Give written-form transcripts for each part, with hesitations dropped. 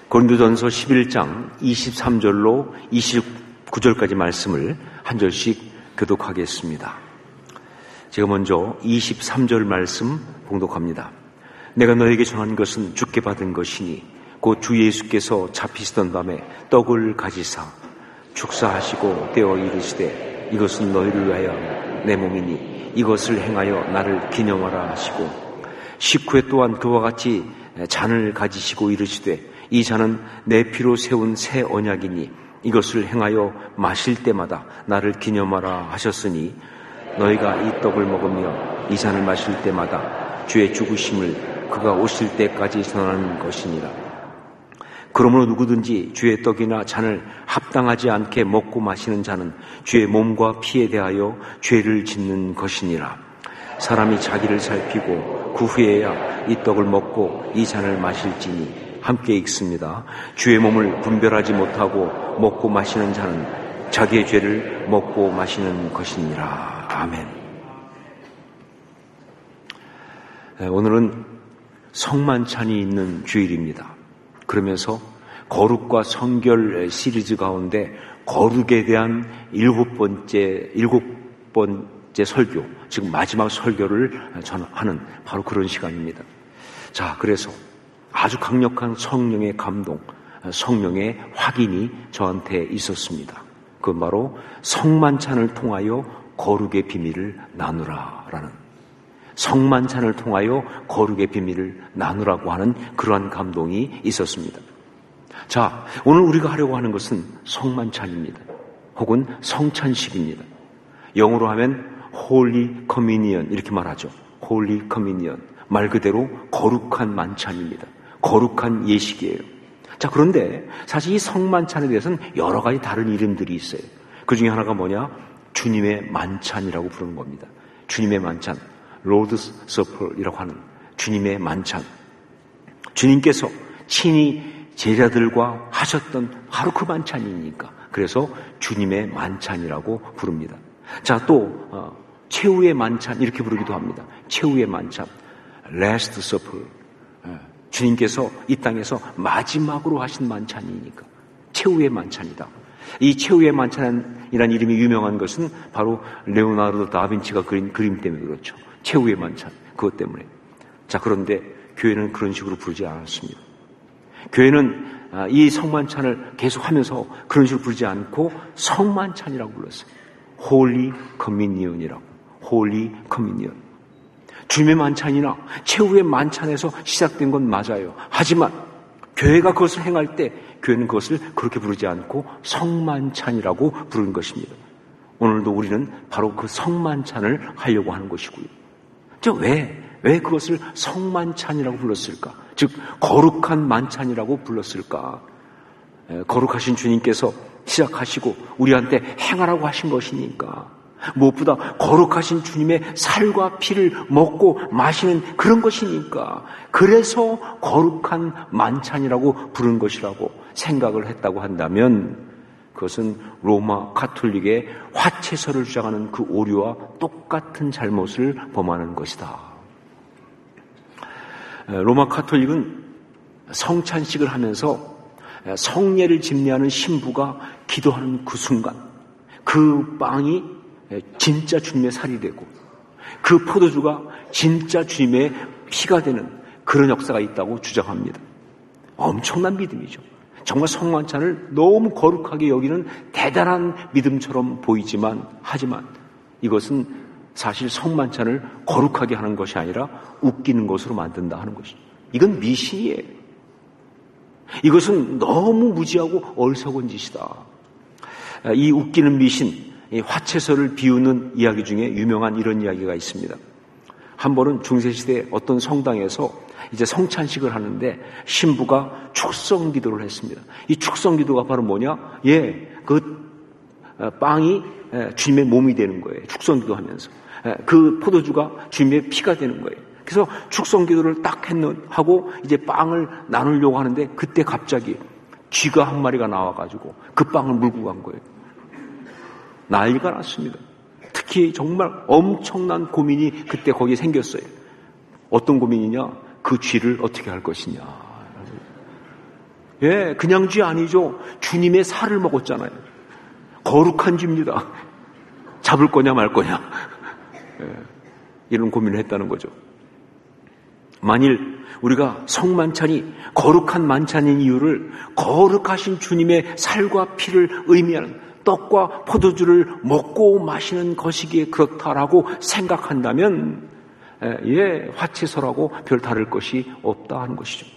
고린도전서 11장 23절로 29절까지 말씀을 한 절씩 교독하겠습니다. 제가 먼저 23절 말씀 봉독합니다. 내가 너에게 전한 것은 주께 받은 것이니 곧 주 예수께서 잡히시던 밤에 떡을 가지사 축사하시고 떼어 이르시되 이것은 너희를 위하여 내 몸이니 이것을 행하여 나를 기념하라 하시고 식후에 또한 그와 같이 잔을 가지시고 이르시되 이 잔은 내 피로 세운 새 언약이니 이것을 행하여 마실 때마다 나를 기념하라 하셨으니 너희가 이 떡을 먹으며 이 잔을 마실 때마다 주의 죽으심을 그가 오실 때까지 전하는 것이니라. 그러므로 누구든지 주의 떡이나 잔을 합당하지 않게 먹고 마시는 자는 주의 몸과 피에 대하여 죄를 짓는 것이니라. 사람이 자기를 살피고 그 후에야 이 떡을 먹고 이 잔을 마실지니 함께 읽습니다. 주의 몸을 분별하지 못하고 먹고 마시는 자는 자기의 죄를 먹고 마시는 것이니라. 아멘. 오늘은 성만찬이 있는 주일입니다. 그러면서 거룩과 성결 시리즈 가운데 거룩에 대한 일곱 번째 설교, 지금 마지막 설교를 하는 바로 그런 시간입니다. 자, 그래서 아주 강력한 성령의 감동, 성령의 확인이 저한테 있었습니다. 그건 바로 성만찬을 통하여 거룩의 비밀을 나누라라는, 성만찬을 통하여 거룩의 비밀을 나누라고 하는 그러한 감동이 있었습니다. 자, 오늘 우리가 하려고 하는 것은 성만찬입니다. 혹은 성찬식입니다. 영어로 하면 Holy Communion 이렇게 말하죠. Holy Communion. 말 그대로 거룩한 만찬입니다. 거룩한 예식이에요. 자, 그런데 사실 이 성만찬에 대해서는 여러 가지 다른 이름들이 있어요. 그 중에 하나가 뭐냐? 주님의 만찬이라고 부르는 겁니다. 주님의 만찬, Lord's Supper이라고 하는 주님의 만찬. 주님께서 친히 제자들과 하셨던 바로 그 만찬이니까 그래서 주님의 만찬이라고 부릅니다. 자, 또 최후의 만찬 이렇게 부르기도 합니다. 최후의 만찬, Last Supper. 주님께서 이 땅에서 마지막으로 하신 만찬이니까 최후의 만찬이다. 이 최후의 만찬이라는 이름이 유명한 것은 바로 레오나르도 다빈치가 그린 그림 때문에 그렇죠. 최후의 만찬, 그것 때문에. 자, 그런데 교회는 그런 식으로 부르지 않았습니다. 교회는 이 성만찬을 계속하면서 그런 식으로 부르지 않고 성만찬이라고 불렀어요. Holy Communion이라고. Holy Communion. 주님의 만찬이나 최후의 만찬에서 시작된 건 맞아요. 하지만 교회가 그것을 행할 때 교회는 그것을 그렇게 부르지 않고 성만찬이라고 부르는 것입니다. 오늘도 우리는 바로 그 성만찬을 하려고 하는 것이고요. 왜 그것을 성만찬이라고 불렀을까? 즉 거룩한 만찬이라고 불렀을까? 거룩하신 주님께서 시작하시고 우리한테 행하라고 하신 것이니까. 무엇보다 거룩하신 주님의 살과 피를 먹고 마시는 그런 것이니까 그래서 거룩한 만찬이라고 부른 것이라고 생각을 했다고 한다면 그것은 로마 가톨릭의 화채설을 주장하는 그 오류와 똑같은 잘못을 범하는 것이다. 로마 가톨릭은 성찬식을 하면서 성례를 집례하는 신부가 기도하는 그 순간 그 빵이 진짜 주님의 살이 되고 그 포도주가 진짜 주님의 피가 되는 그런 역사가 있다고 주장합니다. 엄청난 믿음이죠. 정말 성만찬을 너무 거룩하게 여기는 대단한 믿음처럼 보이지만 하지만 이것은 사실 성만찬을 거룩하게 하는 것이 아니라 웃기는 것으로 만든다 하는 것이죠. 이건 미신이에요. 이것은 너무 무지하고 어리석은 짓이다. 이 웃기는 미신, 이 화채설을 비우는 이야기 중에 유명한 이런 이야기가 있습니다. 한 번은 중세시대 어떤 성당에서 이제 성찬식을 하는데 신부가 축성 기도를 했습니다. 이 축성 기도가 바로 뭐냐? 그 빵이 주님의 몸이 되는 거예요. 축성 기도하면서. 그 포도주가 주님의 피가 되는 거예요. 그래서 축성 기도를 딱 하고 이제 빵을 나누려고 하는데 그때 갑자기 쥐가 한 마리가 나와가지고 그 빵을 물고 간 거예요. 난리가 났습니다. 특히 정말 엄청난 고민이 그때 거기에 생겼어요. 어떤 고민이냐? 그 쥐를 어떻게 할 것이냐. 예, 그냥 쥐 아니죠. 주님의 살을 먹었잖아요. 거룩한 쥐입니다. 잡을 거냐 말 거냐. 예, 이런 고민을 했다는 거죠. 만일 우리가 성만찬이 거룩한 만찬인 이유를 거룩하신 주님의 살과 피를 의미하는 떡과 포도주를 먹고 마시는 것이기에 그렇다라고 생각한다면 화채설하고 별 다를 것이 없다 하는 것이죠.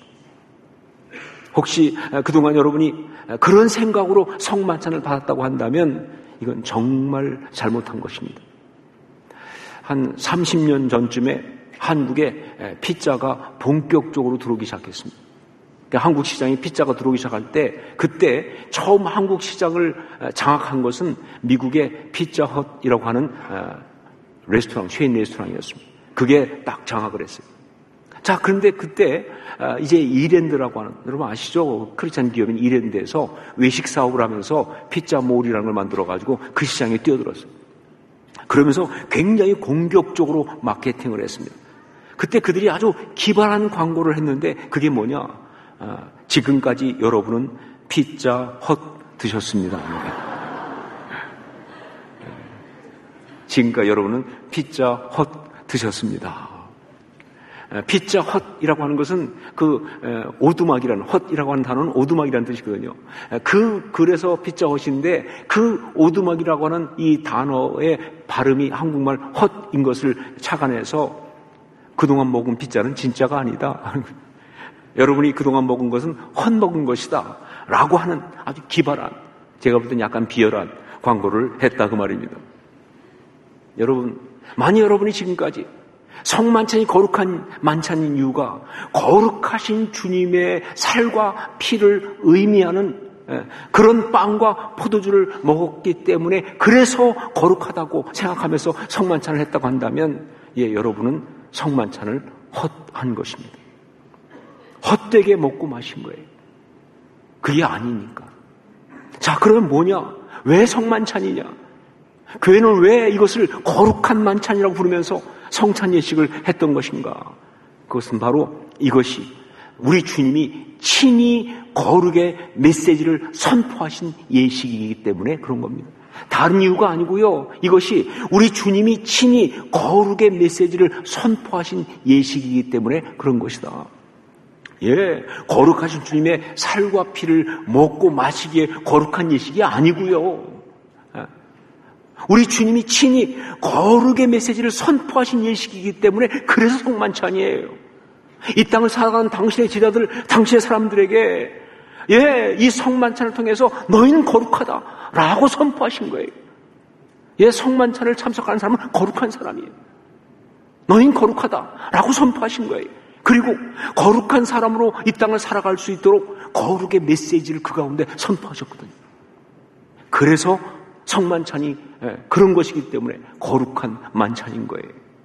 혹시 그동안 여러분이 그런 생각으로 성만찬을 받았다고 한다면 이건 정말 잘못한 것입니다. 한 30년 전쯤에 한국에 피자가 본격적으로 들어오기 시작했습니다. 한국 시장에 피자가 들어오기 시작할 때 그때 처음 한국 시장을 장악한 것은 미국의 피자헛이라고 하는 레스토랑, 체인 레스토랑이었습니다. 그게 딱 장악을 했어요. 자, 그런데 그때 이제 이랜드라고 하는, 여러분 아시죠? 크리스찬 기업인 이랜드에서 외식 사업을 하면서 피자몰이라는 걸 만들어가지고 그 시장에 뛰어들었어요. 그러면서 굉장히 공격적으로 마케팅을 했습니다. 그때 그들이 아주 기발한 광고를 했는데 그게 뭐냐? 지금까지 여러분은 피자 헛 드셨습니다. 지금까지 여러분은 피자 헛 드셨습니다. 피자 헛이라고 하는 것은 그 오두막이라는, 헛이라고 하는 단어는 오두막이라는 뜻이거든요. 그래서 피자 헛인데 그 오두막이라고 하는 이 단어의 발음이 한국말 헛인 것을 착안해서 그동안 먹은 피자는 진짜가 아니다. 여러분이 그동안 먹은 것은 헛 먹은 것이다 라고 하는 아주 기발한, 제가 볼 때는 약간 비열한 광고를 했다 그 말입니다. 여러분, 만약 여러분이 지금까지 성만찬이 거룩한 만찬인 이유가 거룩하신 주님의 살과 피를 의미하는 그런 빵과 포도주를 먹었기 때문에 그래서 거룩하다고 생각하면서 성만찬을 했다고 한다면 여러분은 성만찬을 헛한 것입니다. 헛되게 먹고 마신 거예요. 그게 아니니까. 자, 그러면 뭐냐? 왜 성만찬이냐? 교회는 왜 이것을 거룩한 만찬이라고 부르면서 성찬 예식을 했던 것인가? 그것은 바로 이것이 우리 주님이 친히 거룩의 메시지를 선포하신 예식이기 때문에 그런 겁니다. 다른 이유가 아니고요. 이것이 우리 주님이 친히 거룩의 메시지를 선포하신 예식이기 때문에 그런 것이다. 거룩하신 주님의 살과 피를 먹고 마시기에 거룩한 예식이 아니고요. 우리 주님이 친히 거룩의 메시지를 선포하신 예식이기 때문에 그래서 성만찬이에요. 이 땅을 살아가는 당신의 제자들, 당신의 사람들에게 이 성만찬을 통해서 너희는 거룩하다라고 선포하신 거예요. 성만찬을 참석하는 사람은 거룩한 사람이에요. 너희는 거룩하다라고 선포하신 거예요. 그리고 거룩한 사람으로 이 땅을 살아갈 수 있도록 거룩의 메시지를 그 가운데 선포하셨거든요. 그래서 성만찬이 그런 것이기 때문에 거룩한 만찬인 거예요.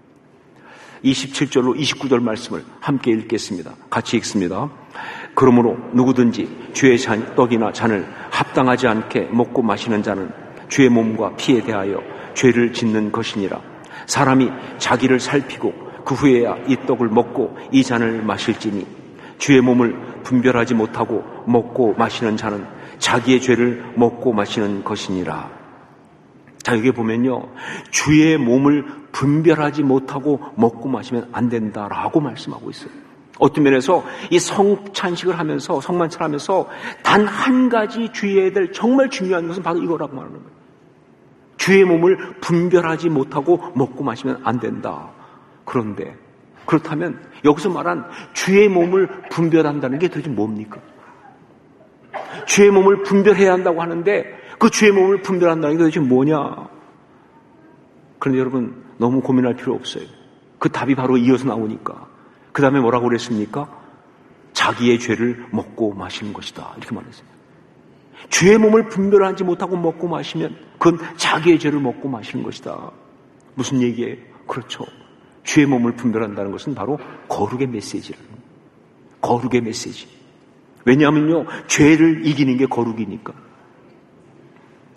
27절로 29절 말씀을 함께 읽겠습니다. 같이 읽습니다. 그러므로 누구든지 주의 떡이나 잔을 합당하지 않게 먹고 마시는 자는 주의 몸과 피에 대하여 죄를 짓는 것이니라. 사람이 자기를 살피고 그 후에야 이 떡을 먹고 이 잔을 마실지니 주의 몸을 분별하지 못하고 먹고 마시는 자는 자기의 죄를 먹고 마시는 것이니라. 자, 여기 보면요, 주의 몸을 분별하지 못하고 먹고 마시면 안 된다라고 말씀하고 있어요. 어떤 면에서 이 성찬식을 하면서, 성만찬을 하면서 단 한 가지 주의해야 될 정말 중요한 것은 바로 이거라고 말하는 거예요. 주의 몸을 분별하지 못하고 먹고 마시면 안 된다. 그런데 그렇다면 여기서 말한 주의 몸을 분별한다는 게 도대체 뭡니까? 주의 몸을 분별해야 한다고 하는데 그 주의 몸을 분별한다는 게 도대체 뭐냐? 그런데 여러분 너무 고민할 필요 없어요. 그 답이 바로 이어서 나오니까. 그 다음에 뭐라고 그랬습니까? 자기의 죄를 먹고 마시는 것이다. 이렇게 말했어요. 주의 몸을 분별하지 못하고 먹고 마시면 그건 자기의 죄를 먹고 마시는 것이다. 무슨 얘기예요? 그렇죠. 주의 몸을 분별한다는 것은 바로 거룩의 메시지라는 거예요. 거룩의 메시지. 왜냐하면요, 죄를 이기는 게 거룩이니까.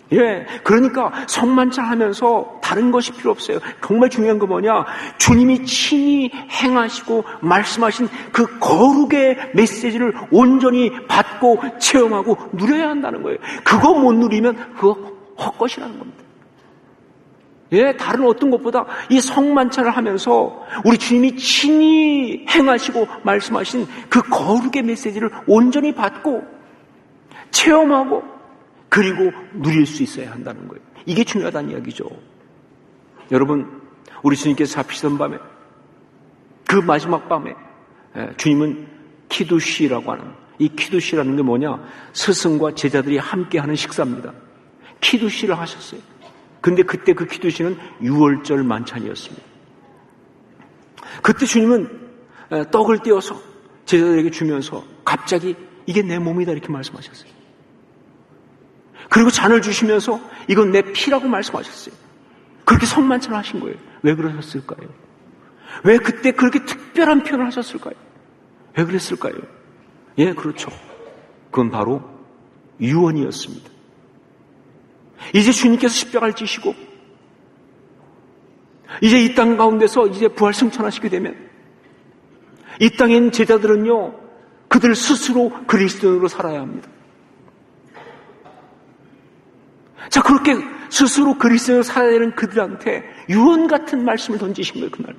예, 그러니까 성만찬 하면서 다른 것이 필요 없어요. 정말 중요한 거 뭐냐? 주님이 친히 행하시고 말씀하신 그 거룩의 메시지를 온전히 받고 체험하고 누려야 한다는 거예요. 그거 못 누리면 그거 헛것이라는 겁니다. 예, 다른 어떤 것보다 이 성만찬을 하면서 우리 주님이 친히 행하시고 말씀하신 그 거룩의 메시지를 온전히 받고 체험하고 그리고 누릴 수 있어야 한다는 거예요. 이게 중요하다는 이야기죠. 여러분, 우리 주님께서 잡히시던 밤에, 그 마지막 밤에 주님은 키두시라고 하는, 이 키두시라는 게 뭐냐? 스승과 제자들이 함께하는 식사입니다. 키두시를 하셨어요. 근데 그때 그 키두시는 6월절 만찬이었습니다. 그때 주님은 떡을 떼어서 제자들에게 주면서 갑자기 이게 내 몸이다 이렇게 말씀하셨어요. 그리고 잔을 주시면서 이건 내 피라고 말씀하셨어요. 그렇게 성만찬을 하신 거예요. 왜 그러셨을까요? 왜 그때 그렇게 특별한 표현을 하셨을까요? 왜 그랬을까요? 예, 그렇죠. 그건 바로 유언이었습니다. 이제 주님께서 십자가를 지시고 이제 이 땅 가운데서 이제 부활 승천하시게 되면 이 땅에 있는 제자들은요, 그들 스스로 그리스도인으로 살아야 합니다. 자, 그렇게 스스로 그리스도인으로 살아야 되는 그들한테 유언 같은 말씀을 던지신 거예요, 그날.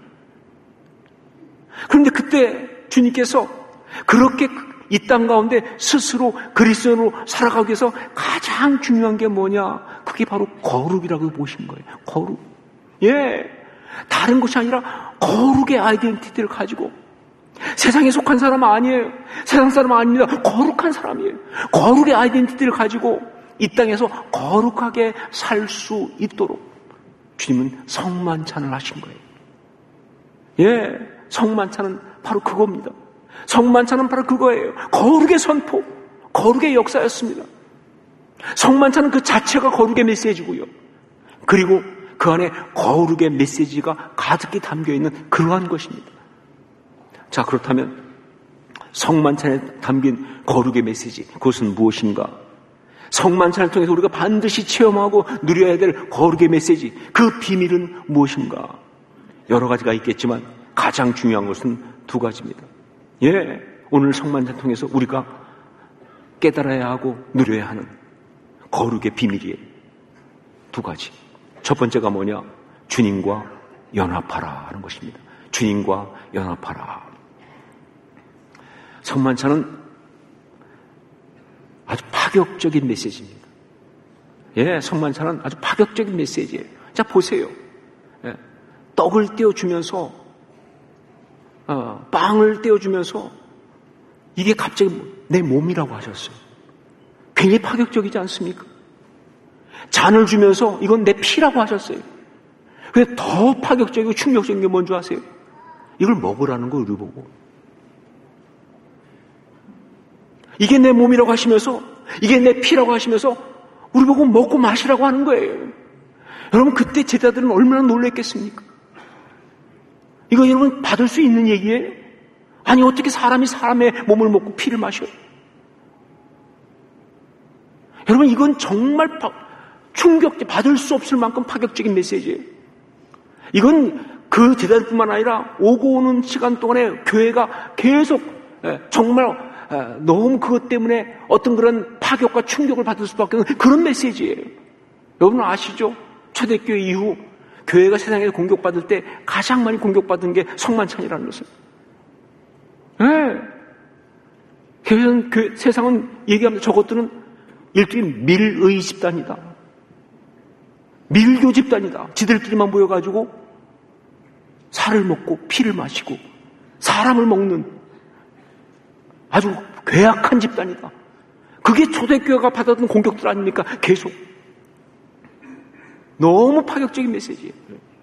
그런데 그때 주님께서 그렇게 이 땅 가운데 스스로 그리스도인으로 살아가기 위해서 가장 중요한 게 뭐냐? 그게 바로 거룩이라고 보신 거예요. 거룩. 예. 다른 것이 아니라 거룩의 아이덴티티를 가지고 세상에 속한 사람은 아니에요. 세상 사람은 아닙니다. 거룩한 사람이에요. 거룩의 아이덴티티를 가지고 이 땅에서 거룩하게 살 수 있도록 주님은 성만찬을 하신 거예요. 예, 성만찬은 바로 그겁니다. 성만찬은 바로 그거예요. 거룩의 선포, 거룩의 역사였습니다. 성만찬은 그 자체가 거룩의 메시지고요. 그리고 그 안에 거룩의 메시지가 가득히 담겨있는 그러한 것입니다. 자, 그렇다면 성만찬에 담긴 거룩의 메시지, 그것은 무엇인가? 성만찬을 통해서 우리가 반드시 체험하고 누려야 될 거룩의 메시지, 그 비밀은 무엇인가? 여러 가지가 있겠지만 가장 중요한 것은 두 가지입니다. 예, 오늘 성만찬 통해서 우리가 깨달아야 하고 누려야 하는 거룩의 비밀이에요. 두 가지. 첫 번째가 뭐냐? 주님과 연합하라 하는 것입니다. 주님과 연합하라. 성만찬은 아주 파격적인 메시지입니다. 예, 성만찬은 아주 파격적인 메시지예요. 자, 보세요. 예, 떡을 떼어주면서, 빵을 떼어주면서, 이게 갑자기 내 몸이라고 하셨어요. 굉장히 파격적이지 않습니까? 잔을 주면서 이건 내 피라고 하셨어요. 근데 더 파격적이고 충격적인 게 뭔지 아세요? 이걸 먹으라는 거예요, 우리 보고. 이게 내 몸이라고 하시면서, 이게 내 피라고 하시면서 우리 보고 먹고 마시라고 하는 거예요. 여러분, 그때 제자들은 얼마나 놀랐겠습니까? 이거 여러분 받을 수 있는 얘기예요? 아니, 어떻게 사람이 사람의 몸을 먹고 피를 마셔요? 여러분, 이건 정말 충격적, 받을 수 없을 만큼 파격적인 메시지예요. 이건 그 제자들뿐만 아니라 오고 오는 시간 동안에 교회가 계속 정말 너무 그것 때문에 어떤 그런 파격과 충격을 받을 수밖에 없는 그런 메시지예요. 여러분 아시죠? 초대교회 이후 교회가 세상에서 공격받을 때 가장 많이 공격받은 게 성만찬이라는 것을. 네. 세상은 얘기하면서 저것들은 일종의 밀의 집단이다. 밀교 집단이다. 지들끼리만 모여가지고 살을 먹고 피를 마시고 사람을 먹는 아주 괴악한 집단이다. 그게 초대교회가 받았던 공격들 아닙니까? 계속. 너무 파격적인 메시지예요.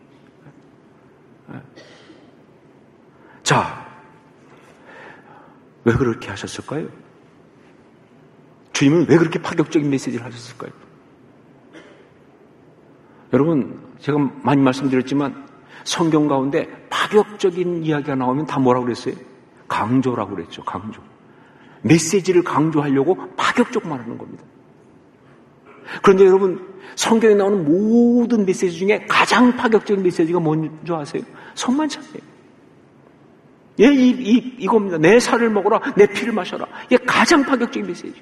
자, 왜 그렇게 하셨을까요? 주님은 왜 그렇게 파격적인 메시지를 하셨을까요? 여러분, 제가 많이 말씀드렸지만 성경 가운데 파격적인 이야기가 나오면 다 뭐라고 그랬어요? 강조라고 그랬죠. 강조. 메시지를 강조하려고 파격적으로 말하는 겁니다. 그런데 여러분, 성경에 나오는 모든 메시지 중에 가장 파격적인 메시지가 뭔지 아세요? 성만찬이에요. 예, 이겁니다. 내 살을 먹어라, 내 피를 마셔라. 이게 가장 파격적인 메시지.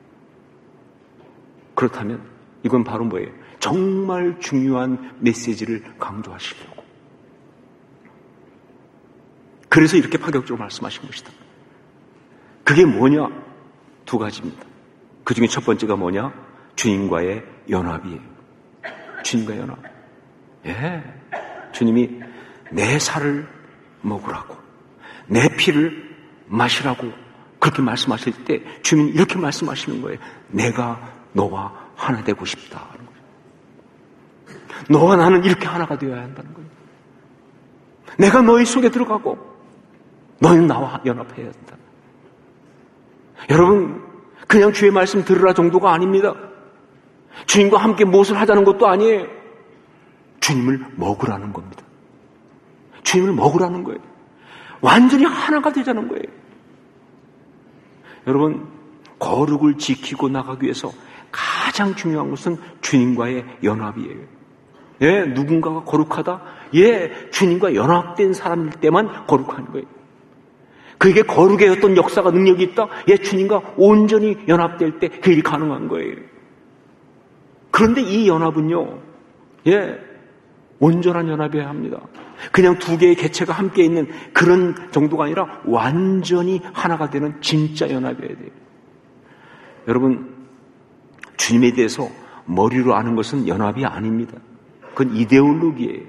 그렇다면 이건 바로 뭐예요? 정말 중요한 메시지를 강조하시려고. 그래서 이렇게 파격적으로 말씀하신 것이다. 그게 뭐냐? 두 가지입니다. 그 중에 첫 번째가 뭐냐? 주님과의 연합이에요. 주님과의 연합. 예. 주님이 내 살을 먹으라고, 내 피를 마시라고 그렇게 말씀하실 때 주님이 이렇게 말씀하시는 거예요. 내가 너와 하나 되고 싶다. 너와 나는 이렇게 하나가 되어야 한다는 거예요. 내가 너희 속에 들어가고 너희는 나와 연합해야 한다. 여러분, 그냥 주의 말씀 들으라 정도가 아닙니다. 주님과 함께 무엇을 하자는 것도 아니에요. 주님을 먹으라는 겁니다. 주님을 먹으라는 거예요. 완전히 하나가 되자는 거예요. 여러분, 거룩을 지키고 나가기 위해서 가장 중요한 것은 주님과의 연합이에요. 예, 누군가가 거룩하다? 예, 주님과 연합된 사람일 때만 거룩한 거예요. 그에게 거룩의 어떤 역사가 능력이 있다? 예, 주님과 온전히 연합될 때 그 일이 가능한 거예요. 그런데 이 연합은요, 예, 온전한 연합이어야 합니다. 그냥 두 개의 개체가 함께 있는 그런 정도가 아니라 완전히 하나가 되는 진짜 연합이어야 돼요. 여러분, 주님에 대해서 머리로 아는 것은 연합이 아닙니다. 그건 이데올로기예요.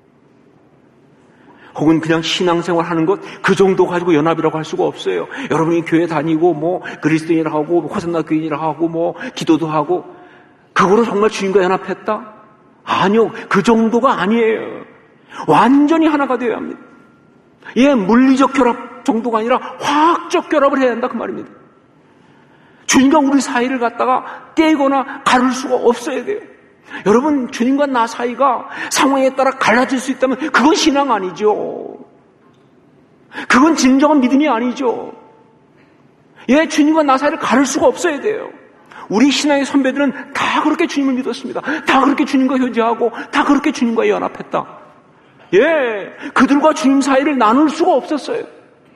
혹은 그냥 신앙생활 하는 것, 그 정도 가지고 연합이라고 할 수가 없어요. 여러분이 교회 다니고 뭐 그리스도인이라고 하고 호산나 교인이라고 하고 뭐 기도도 하고 그거로 정말 주님과 연합했다? 아니요. 그 정도가 아니에요. 완전히 하나가 되어야 합니다. 예, 물리적 결합 정도가 아니라 화학적 결합을 해야 한다 그 말입니다. 주님과 우리 사이를 갖다가 떼거나 가를 수가 없어야 돼요. 여러분, 주님과 나 사이가 상황에 따라 갈라질 수 있다면 그건 신앙 아니죠. 그건 진정한 믿음이 아니죠. 예, 주님과 나 사이를 가를 수가 없어야 돼요. 우리 신앙의 선배들은 다 그렇게 주님을 믿었습니다. 다 그렇게 주님과 교제하고 다 그렇게 주님과 연합했다. 예, 그들과 주님 사이를 나눌 수가 없었어요.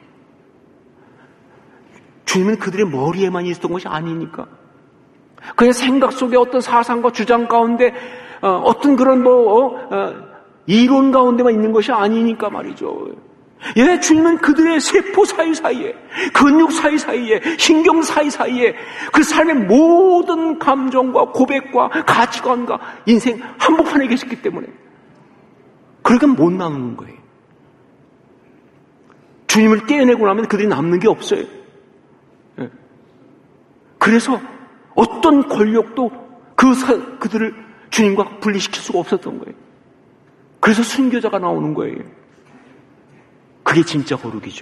주님은 그들의 머리에만 있었던 것이 아니니까. 그냥 생각 속에 어떤 사상과 주장 가운데 어떤 그런 이론 가운데만 있는 것이 아니니까 말이죠. 예, 주님은 그들의 세포 사이사이에, 근육 사이사이에, 신경 사이사이에 그 삶의 모든 감정과 고백과 가치관과 인생 한복판에 계셨기 때문에 그러니까 못 나누는 거예요. 주님을 떼어내고 나면 그들이 남는 게 없어요. 예. 그래서 어떤 권력도 그들을 주님과 분리시킬 수가 없었던 거예요. 그래서 순교자가 나오는 거예요. 그게 진짜 거룩이죠.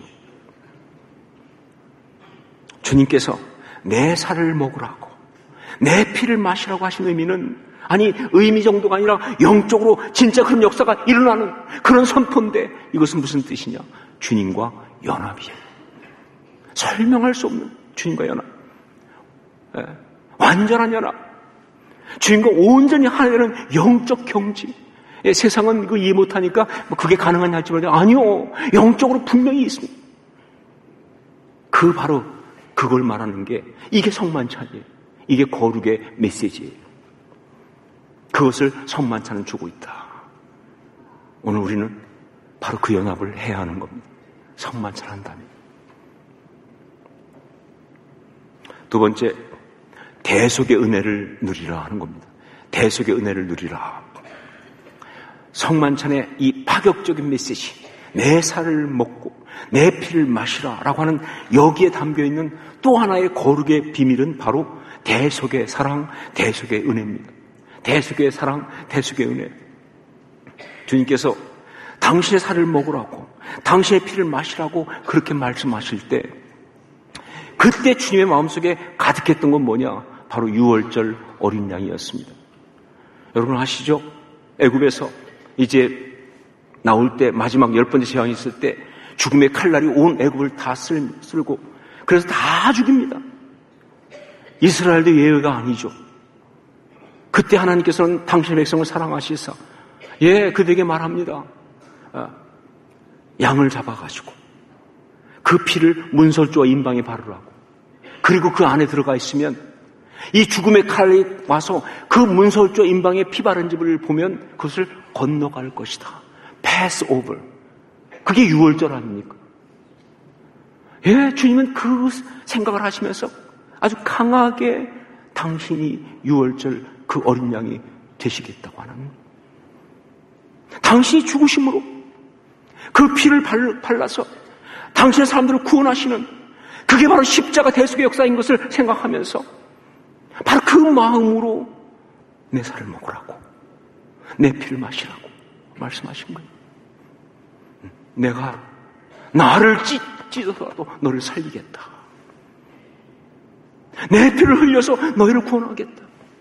주님께서 내 살을 먹으라고, 내 피를 마시라고 하신 의미는 아니 의미 정도가 아니라 영적으로 진짜 그런 역사가 일어나는 그런 선포인데 이것은 무슨 뜻이냐? 주님과 연합이에요. 설명할 수 없는 주님과 연합. 예. 완전한 연합. 주님과 온전히 하나되는 영적 경지. 예, 세상은 이거 이해 못하니까 그게 가능하냐 할지 모르겠는데 아니요. 영적으로 분명히 있습니다. 바로 그걸 말하는 게 이게 성만찬이에요. 이게 거룩의 메시지예요. 그것을 성만찬은 주고 있다. 오늘 우리는 바로 그 연합을 해야 하는 겁니다. 성만찬 한다면. 두 번째, 대속의 은혜를 누리라 하는 겁니다. 대속의 은혜를 누리라. 성만찬의 이 파격적인 메시지, 내 살을 먹고 내 피를 마시라 라고 하는 여기에 담겨있는 또 하나의 거룩의 비밀은 바로 대속의 사랑, 대속의 은혜입니다. 대속의 사랑, 대속의 은혜. 주님께서 당신의 살을 먹으라고, 당신의 피를 마시라고 그렇게 말씀하실 때 그때 주님의 마음속에 가득했던 건 뭐냐? 바로 유월절 어린 양이었습니다. 여러분 아시죠? 애굽에서 이제 나올 때 마지막 10번째 재앙이 있을 때 죽음의 칼날이 온 애굽을 다 쓸고 그래서 다 죽입니다. 이스라엘도 예외가 아니죠. 그때 하나님께서는 당신의 백성을 사랑하시사 그들에게 말합니다. 양을 잡아가지고 그 피를 문설주와 임방에 바르라고. 그리고 그 안에 들어가 있으면 이 죽음의 칼이 와서 그 문설주와 임방에 피 바른 집을 보면 그것을 건너갈 것이다. pass over. 그게 유월절 아닙니까? 주님은 그 생각을 하시면서 아주 강하게 당신이 유월절 그 어린 양이 되시겠다고 하는, 당신이 죽으심으로 그 피를 발라서 당신의 사람들을 구원하시는, 그게 바로 십자가 대속의 역사인 것을 생각하면서 바로 그 마음으로 내 살을 먹으라고, 내 피를 마시라고 말씀하신 거예요. 내가 나를 찢어서라도 너를 살리겠다. 내 피를 흘려서 너희를 구원하겠다.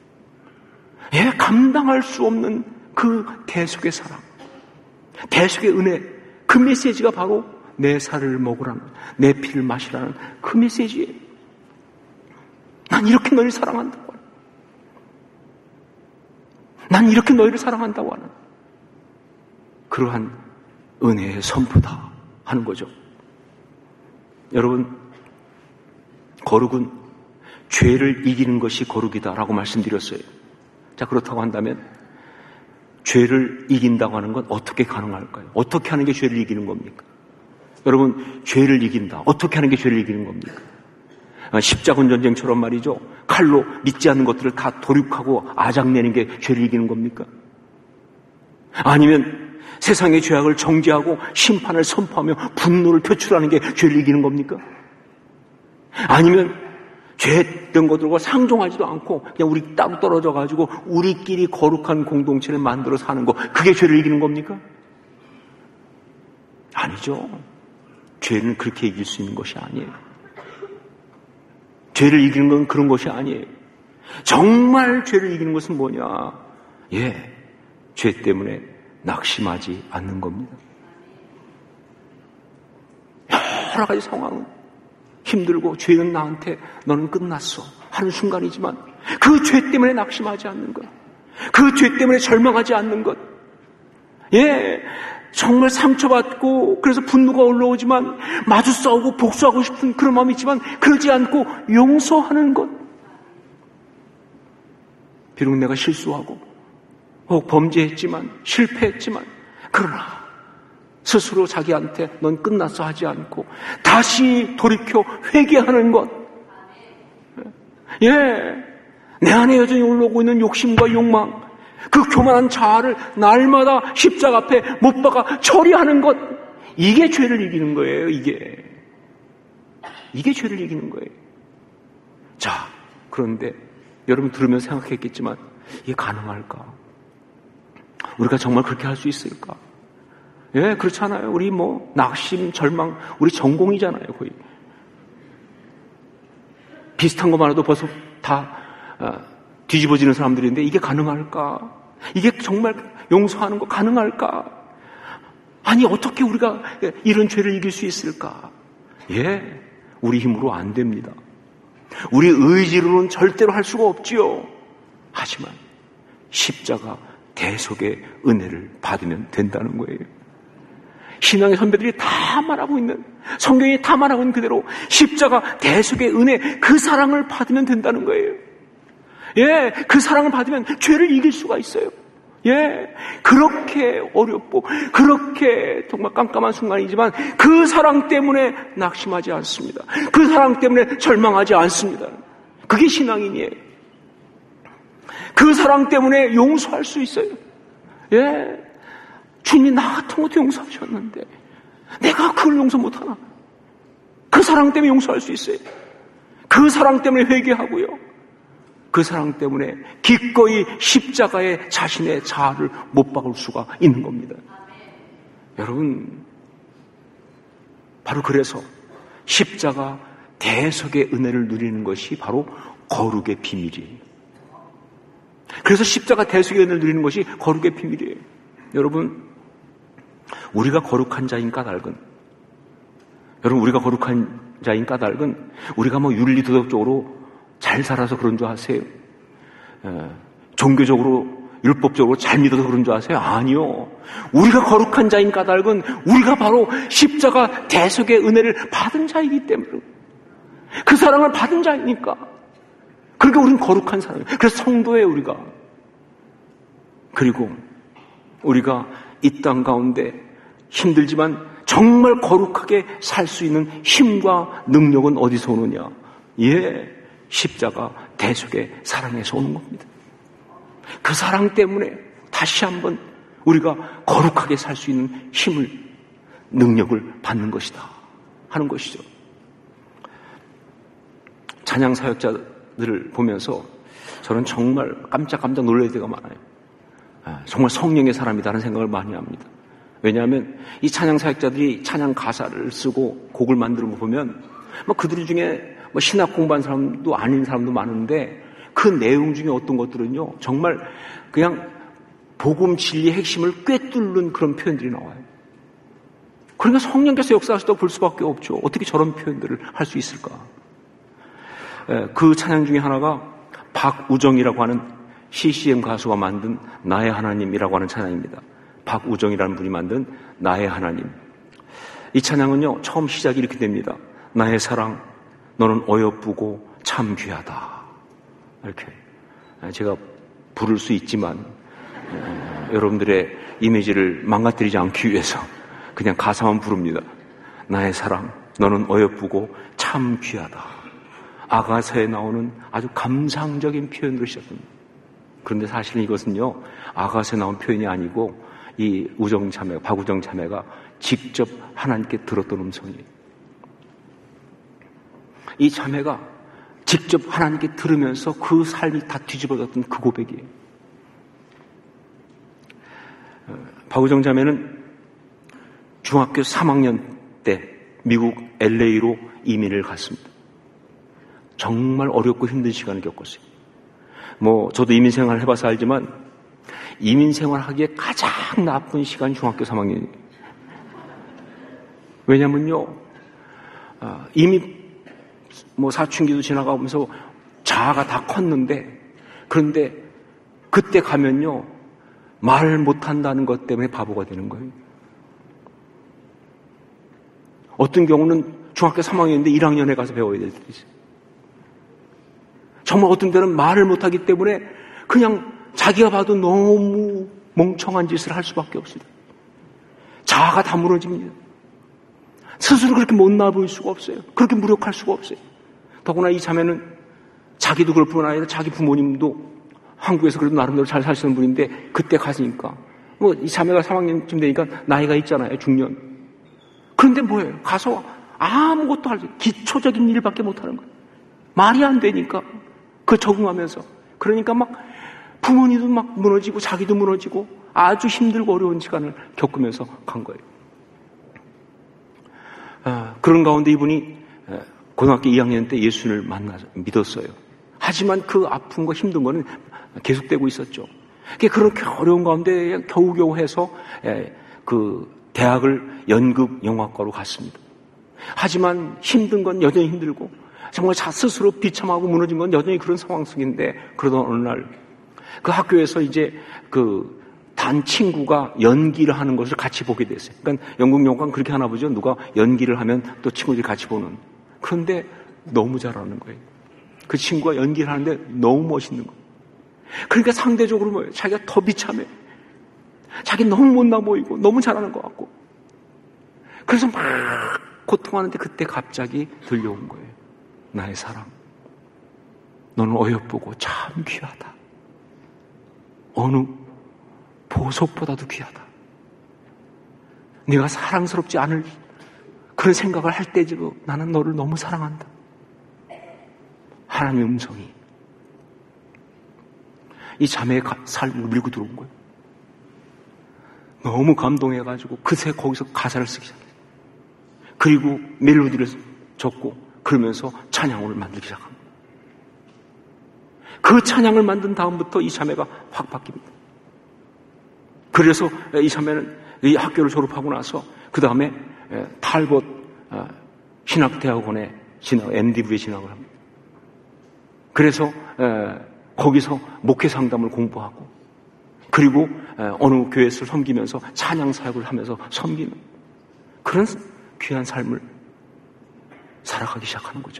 감당할 수 없는 그 대속의 사랑, 대속의 은혜, 그 메시지가 바로 내 살을 먹으라는, 내 피를 마시라는 그 메시지예요. 난 이렇게 너희를 사랑한다고 하는, 난 이렇게 너희를 사랑한다고 하는 그러한 은혜의 선포다 하는 거죠. 여러분, 거룩은 죄를 이기는 것이 거룩이다라고 말씀드렸어요. 자, 그렇다고 한다면 죄를 이긴다고 하는 건 어떻게 가능할까요? 어떻게 하는 게 죄를 이기는 겁니까? 여러분, 죄를 이긴다. 어떻게 하는 게 죄를 이기는 겁니까? 십자군 전쟁처럼 말이죠. 칼로 믿지 않는 것들을 다 도륙하고 아작내는 게 죄를 이기는 겁니까? 아니면 세상의 죄악을 정죄하고 심판을 선포하며 분노를 표출하는 게 죄를 이기는 겁니까? 아니면 죄했던 것들과 상종하지도 않고 그냥 우리 따로 떨어져 가지고 우리끼리 거룩한 공동체를 만들어 사는 거, 그게 죄를 이기는 겁니까? 아니죠. 죄는 그렇게 이길 수 있는 것이 아니에요. 죄를 이기는 건 그런 것이 아니에요. 정말 죄를 이기는 것은 뭐냐? 죄 때문에 낙심하지 않는 겁니다. 여러 가지 상황은 힘들고 죄는 나한테 너는 끝났어 하는 순간이지만 그 죄 때문에 낙심하지 않는 것, 그 죄 때문에 절망하지 않는 것, 정말 상처받고 그래서 분노가 올라오지만 마주 싸우고 복수하고 싶은 그런 마음이 있지만 그러지 않고 용서하는 것. 비록 내가 실수하고 혹 범죄했지만 실패했지만 그러나 스스로 자기한테 넌 끝났어 하지 않고 다시 돌이켜 회개하는 것. 내 안에 여전히 올라오고 있는 욕심과 욕망, 그 교만한 자아를 날마다 십자가 앞에 못 박아 처리하는 것, 이게 죄를 이기는 거예요. 이게 죄를 이기는 거예요. 자, 그런데 여러분 들으면서 생각했겠지만 이게 가능할까? 우리가 정말 그렇게 할 수 있을까? 그렇잖아요. 우리 낙심, 절망, 우리 전공이잖아요, 거의. 비슷한 것만 해도 벌써 다 뒤집어지는 사람들인데 이게 가능할까? 이게 정말 용서하는 거 가능할까? 아니, 어떻게 우리가 이런 죄를 이길 수 있을까? 우리 힘으로 안 됩니다. 우리 의지로는 절대로 할 수가 없지요. 하지만 십자가 대속의 은혜를 받으면 된다는 거예요. 신앙의 선배들이 다 말하고 있는, 성경이 다 말하고 있는 그대로 십자가 대속의 은혜, 그 사랑을 받으면 된다는 거예요. 그 사랑을 받으면 죄를 이길 수가 있어요. 그렇게 어렵고 그렇게 정말 깜깜한 순간이지만 그 사랑 때문에 낙심하지 않습니다. 그 사랑 때문에 절망하지 않습니다. 그게 신앙인이에요. 그 사랑 때문에 용서할 수 있어요. 주님이 나 같은 것도 용서하셨는데 내가 그걸 용서 못하나? 그 사랑 때문에 용서할 수 있어요. 그 사랑 때문에 회개하고요. 그 사랑 때문에 기꺼이 십자가에 자신의 자아를 못 박을 수가 있는 겁니다. 여러분, 바로 그래서 십자가 대속의 은혜를 누리는 것이 바로 거룩의 비밀이에요. 그래서 십자가 대속의 은혜를 누리는 것이 거룩의 비밀이에요. 여러분, 우리가 거룩한 자인 까닭은, 우리가 거룩한 자인 까닭은 우리가 윤리 도덕적으로 잘 살아서 그런 줄 아세요? 종교적으로 율법적으로 잘 믿어서 그런 줄 아세요? 아니요. 우리가 거룩한 자인 까닭은 우리가 바로 십자가 대속의 은혜를 받은 자이기 때문에 그 사랑을 받은 자이니까. 그러니까 우리는 거룩한 사람이에요. 그래서 성도예요, 우리가. 그리고 우리가 이 땅 가운데 힘들지만 정말 거룩하게 살 수 있는 힘과 능력은 어디서 오느냐? 예, 십자가 대속의 사랑에서 오는 겁니다. 그 사랑 때문에 다시 한번 우리가 거룩하게 살 수 있는 힘을, 능력을 받는 것이다 하는 것이죠. 찬양 사역자들을 보면서 저는 정말 깜짝깜짝 놀랄 때가 많아요. 정말 성령의 사람이라는 생각을 많이 합니다. 왜냐하면 이 찬양 사역자들이 찬양 가사를 쓰고 곡을 만드는 거 보면 그들 중에 신학 공부한 사람도 아닌 사람도 많은데 그 내용 중에 어떤 것들은요 정말 그냥 복음 진리의 핵심을 꿰뚫는 그런 표현들이 나와요. 그러니까 성령께서 역사하시다 볼 수밖에 없죠. 어떻게 저런 표현들을 할 수 있을까? 그 찬양 중에 하나가 박우정이라고 하는 CCM 가수가 만든 나의 하나님이라고 하는 찬양입니다. 박우정이라는 분이 만든 나의 하나님. 이 찬양은요 처음 시작이 이렇게 됩니다. 나의 사랑 너는 어여쁘고 참 귀하다. 이렇게 제가 부를 수 있지만 여러분들의 이미지를 망가뜨리지 않기 위해서 그냥 가사만 부릅니다. 나의 사랑 너는 어여쁘고 참 귀하다. 아가서에 나오는 아주 감상적인 표현으로 시작합니다. 그런데 사실은 이것은요 아가서에 나온 표현이 아니고 이 우정자매, 박우정 자매가 직접 하나님께 들었던 음성이에요. 이 자매가 직접 하나님께 들으면서 그 삶이 다 뒤집어졌던 그 고백이에요. 박우정 자매는 중학교 3학년 때 미국 LA로 이민을 갔습니다. 정말 어렵고 힘든 시간을 겪었어요. 저도 이민 생활을 해봐서 알지만 이민 생활하기에 가장 나쁜 시간이 중학교 3학년이에요. 왜냐면요, 이미 사춘기도 지나가면서 자아가 다 컸는데, 그런데 그때 가면요, 말 못한다는 것 때문에 바보가 되는 거예요. 어떤 경우는 중학교 3학년인데 1학년에 가서 배워야 될 때도 있어요. 정말 어떤 때는 말을 못하기 때문에 그냥 자기가 봐도 너무 멍청한 짓을 할 수밖에 없습니다. 자아가 다 무너집니다. 스스로 그렇게 못나 보일 수가 없어요. 그렇게 무력할 수가 없어요. 더구나 이 자매는 자기도 그럴 뿐 아니라 자기 부모님도 한국에서 그래도 나름대로 잘 사시는 분인데 그때 가시니까 이 자매가 3학년쯤 되니까 나이가 있잖아요. 중년. 그런데 뭐예요? 가서 아무것도 할 수 없어요. 기초적인 일밖에 못하는 거예요. 말이 안 되니까 그 적응하면서 그러니까 부모님도 무너지고 자기도 무너지고 아주 힘들고 어려운 시간을 겪으면서 간 거예요. 그런 가운데 이분이 고등학교 2학년 때 예수를 믿었어요. 하지만 그 아픔과 힘든 거는 계속되고 있었죠. 그렇게 어려운 가운데 겨우겨우 해서 그 대학을 연극 영화과로 갔습니다. 하지만 힘든 건 여전히 힘들고 정말 스스로 비참하고 무너진 건 여전히 그런 상황 속인데 그러던 어느 날 그 학교에서 이제 단 친구가 연기를 하는 것을 같이 보게 됐어요. 그러니까 연극 영화는 그렇게 하나 보죠. 누가 연기를 하면 또 친구들이 같이 보는. 그런데 너무 잘하는 거예요. 그 친구가 연기를 하는데 너무 멋있는 거예요. 그러니까 상대적으로 뭐예요? 자기가 더 비참해. 자기 너무 못나 보이고 너무 잘하는 것 같고. 그래서 막 고통하는데 그때 갑자기 들려온 거예요. 나의 사랑. 너는 어여쁘고 참 귀하다. 어느 보석보다도 귀하다. 네가 사랑스럽지 않을 그런 생각을 할 때도 나는 너를 너무 사랑한다. 하나님의 음성이 이 자매의 삶을 밀고 들어온 거예요. 너무 감동해가지고 그새 거기서 가사를 쓰기 시작해요. 그리고 멜로디를 적고 그러면서 찬양을 만들기 시작합니다. 그 찬양을 만든 다음부터 이 자매가 확 바뀝니다. 그래서 이 자매는 이 학교를 졸업하고 나서 그 다음에 탈벗 신학대학원에 MD부에 진학을 합니다. 그래서 거기서 목회 상담을 공부하고 그리고 어느 교회에서 섬기면서 찬양 사역을 하면서 섬기는 그런 귀한 삶을 살아가기 시작하는 거죠.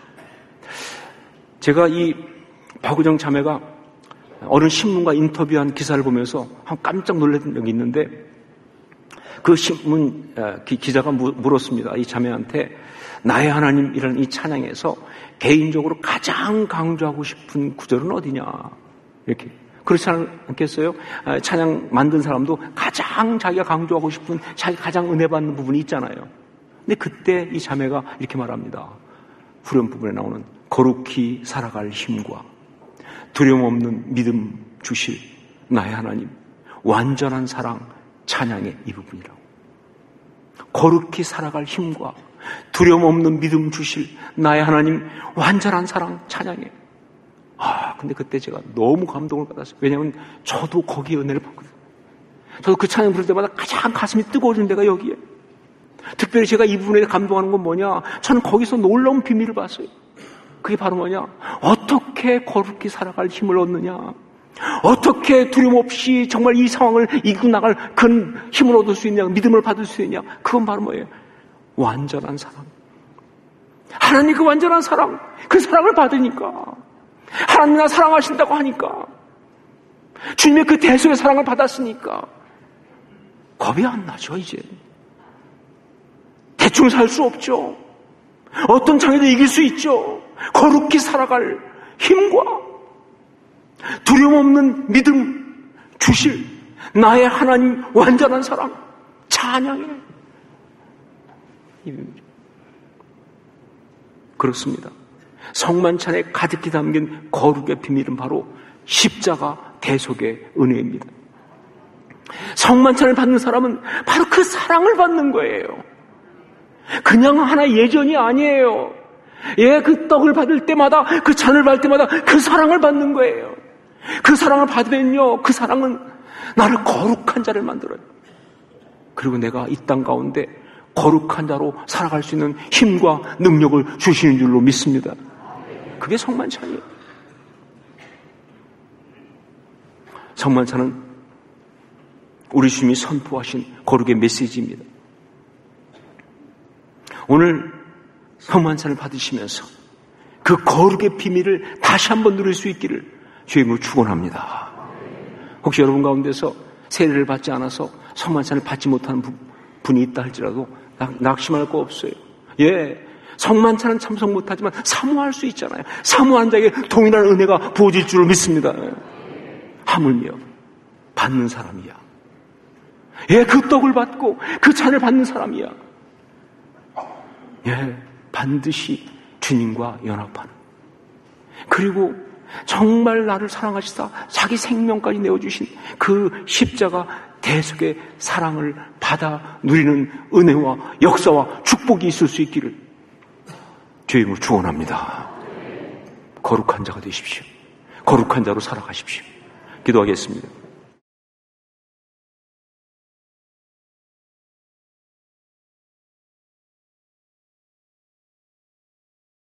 제가 이 박우정 자매가 어느 신문과 인터뷰한 기사를 보면서 깜짝 놀랐던 적이 있는데 그 신문 기자가 물었습니다. 이 자매한테 나의 하나님이라는 이 찬양에서 개인적으로 가장 강조하고 싶은 구절은 어디냐 이렇게 그렇지 않겠어요? 찬양 만든 사람도 가장 자기가 강조하고 싶은 자기 가장 은혜 받는 부분이 있잖아요. 근데 그때 이 자매가 이렇게 말합니다. 후렴 부분에 나오는 거룩히 살아갈 힘과 두려움 없는 믿음 주실 나의 하나님 완전한 사랑 찬양의 이 부분이라고. 거룩히 살아갈 힘과 두려움 없는 믿음 주실 나의 하나님 완전한 사랑 찬양해. 근데 그때 제가 너무 감동을 받았어요. 왜냐하면 저도 거기에 은혜를 받거든요. 저도 그 찬양 부를 때마다 가장 가슴이 뜨거워지는 데가 여기에. 특별히 제가 이 부분에 감동하는 건 뭐냐? 저는 거기서 놀라운 비밀을 봤어요. 그게 바로 뭐냐? 어떻게 거룩히 살아갈 힘을 얻느냐? 어떻게 두려움 없이 정말 이 상황을 이기고 나갈 큰 힘을 얻을 수 있냐? 믿음을 받을 수 있냐? 그건 바로 뭐예요? 완전한 사랑. 하나님 그 완전한 사랑, 그 사랑을 받으니까 하나님 나 사랑하신다고 하니까 주님의 그 대속의 사랑을 받았으니까 겁이 안 나죠. 이제 대충 살 수 없죠. 어떤 장애도 이길 수 있죠. 거룩히 살아갈 힘과 두려움 없는 믿음 주실 나의 하나님 완전한 사랑 찬양해. 그렇습니다. 성만찬에 가득히 담긴 거룩의 비밀은 바로 십자가 대속의 은혜입니다. 성만찬을 받는 사람은 바로 그 사랑을 받는 거예요. 그냥 하나의 예전이 아니에요. 그 떡을 받을 때마다 그 잔을 받을 때마다 그 사랑을 받는 거예요. 그 사랑을 받으면요, 그 사랑은 나를 거룩한 자를 만들어요. 그리고 내가 이 땅 가운데 거룩한 자로 살아갈 수 있는 힘과 능력을 주시는 줄로 믿습니다. 그게 성만찬이에요. 성만찬은 우리 주님이 선포하신 거룩의 메시지입니다. 오늘 성만찬을 받으시면서 그 거룩의 비밀을 다시 한번 누릴 수 있기를 주님으로 축원합니다. 혹시 여러분 가운데서 세례를 받지 않아서 성만찬을 받지 못하는 분이 있다 할지라도 낙심할 거 없어요. 성만찬은 참석 못하지만 사모할 수 있잖아요. 사모한 자에게 동일한 은혜가 부어질 줄을 믿습니다. 하물며 받는 사람이야. 그 떡을 받고 그 잔을 받는 사람이야. 반드시 주님과 연합하는. 그리고 정말 나를 사랑하시다 자기 생명까지 내어주신 그 십자가 대속의 사랑을 받아 누리는 은혜와 역사와 축복이 있을 수 있기를 주의 이름으로 축원합니다. 거룩한 자가 되십시오. 거룩한 자로 살아가십시오. 기도하겠습니다.